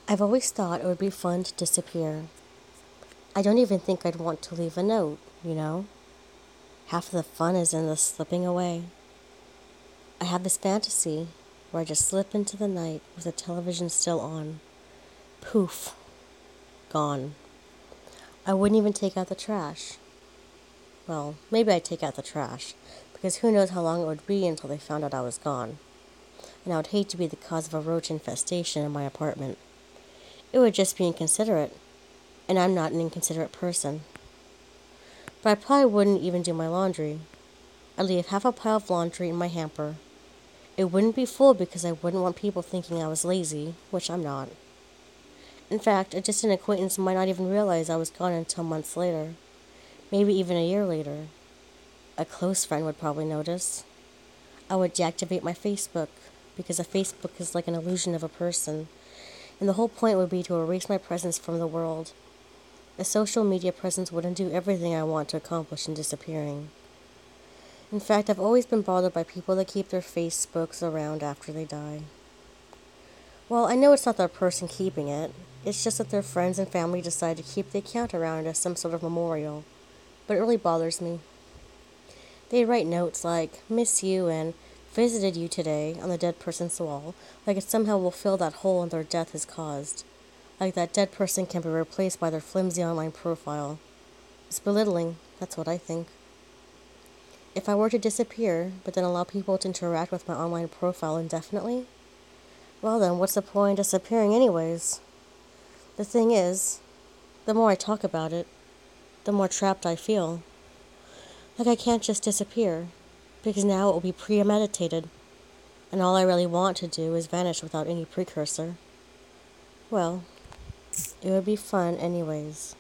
I've always thought it would be fun to disappear. I don't even think I'd want to leave a note, you know? Half of the fun is in the slipping away. I have this fantasy where I just slip into the night with the television still on. Poof, gone. I wouldn't even take out the trash. Well, maybe I'd take out the trash, because who knows how long it would be until they found out I was gone. And I would hate to be the cause of a roach infestation in my apartment. It would just be inconsiderate, and I'm not an inconsiderate person. But I probably wouldn't even do my laundry. I'd leave half a pile of laundry in my hamper. It wouldn't be full because I wouldn't want people thinking I was lazy, which I'm not. In fact, a distant acquaintance might not even realize I was gone until months later, maybe even a year later. A close friend would probably notice. I would deactivate my Facebook because a Facebook is like an illusion of a person, and the whole point would be to erase my presence from the world. A social media presence wouldn't do everything I want to accomplish in disappearing. In fact, I've always been bothered by people that keep their Facebooks around after they die. Well, I know it's not the person keeping it. It's just that their friends and family decide to keep the account around as some sort of memorial. But it really bothers me. They write notes like, miss you and visited you today on the dead person's wall, like it somehow will fill that hole their death has caused. Like that dead person can be replaced by their flimsy online profile. It's belittling, that's what I think. If I were to disappear, but then allow people to interact with my online profile indefinitely, well then, what's the point of disappearing anyways? The thing is, the more I talk about it, the more trapped I feel. Like I can't just disappear, because now it will be premeditated, and all I really want to do is vanish without any precursor. Well, it would be fun anyways.